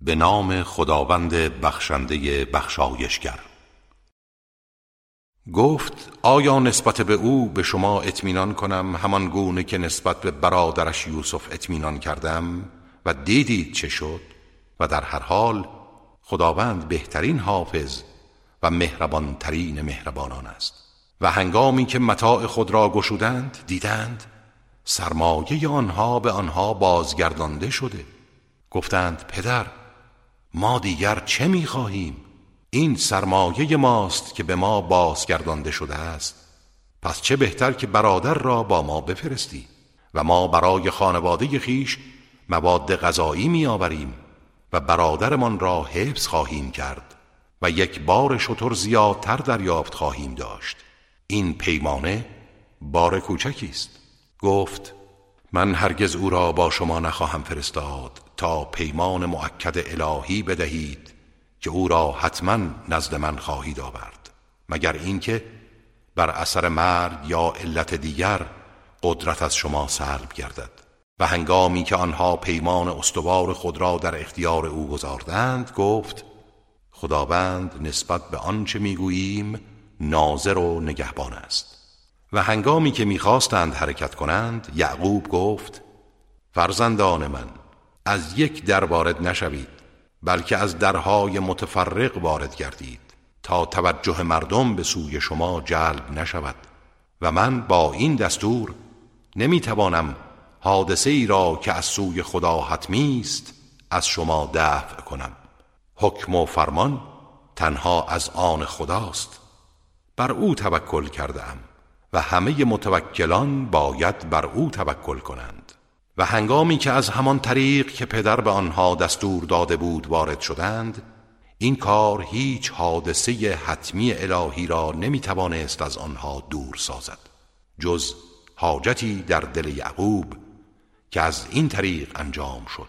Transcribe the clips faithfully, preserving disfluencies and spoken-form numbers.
به نام خداوند بخشنده بخشایشگر. گفت آیا نسبت به او به شما اطمینان کنم همان گونه که نسبت به برادرش یوسف اطمینان کردم و دیدید چه شد؟ و در هر حال خداوند بهترین حافظ و مهربان ترین مهربانان است. و هنگامی که متاع خود را گشودند دیدند سرمایه آنها به آنها بازگردانده شده. گفتند پدر، ما دیگر چه می‌خواهیم؟ این سرمایه ماست که به ما بازگردانده شده است. پس چه بهتر که برادر را با ما بفرستی و ما برای خانواده خیش مواد غذایی می‌آوریم و برادرمان را حفظ خواهیم کرد و یک بار شتر زیادتر دریافت خواهیم داشت. این پیمانه بار کوچکی است. گفت من هرگز او را با شما نخواهم فرستاد تا پیمان مؤکد الهی بدهید که او را حتما نزد من خواهید آورد، مگر اینکه بر اثر مرگ یا علت دیگر قدرت از شما سلب گردد. و هنگامی که آنها پیمان استوار خود را در اختیار او گذاردند گفت خداوند نسبت به آنچه میگوییم ناظر و نگهبان است. و هنگامی که میخواستند حرکت کنند یعقوب گفت فرزندان من، از یک در وارد نشوید، بلکه از درهای متفرق وارد گردید تا توجه مردم به سوی شما جلب نشود و من با این دستور نمیتوانم حادثه ای را که از سوی خدا حتمی است از شما دفع کنم. حکم و فرمان تنها از آن خداست. بر او توکل کردم و همه متوکلان باید بر او توکل کنند. و هنگامی که از همان طریق که پدر به آنها دستور داده بود وارد شدند، این کار هیچ حادثه حتمی الهی را نمیتوانست از آنها دور سازد جز حاجتی در دل یعقوب که از این طریق انجام شد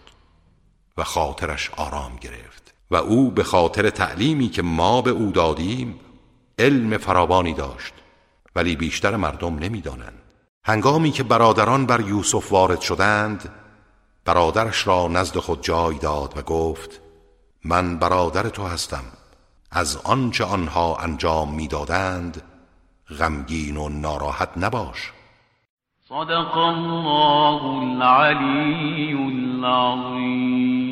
و خاطرش آرام گرفت. و او به خاطر تعلیمی که ما به او دادیم علم فراوانی داشت، ولی بیشتر مردم نمیدانند. هنگامی که برادران بر یوسف وارد شدند برادرش را نزد خود جای داد و گفت من برادر تو هستم، از آنچه آنها انجام میدادند غمگین و ناراحت نباش. صدق الله العلی العظیم.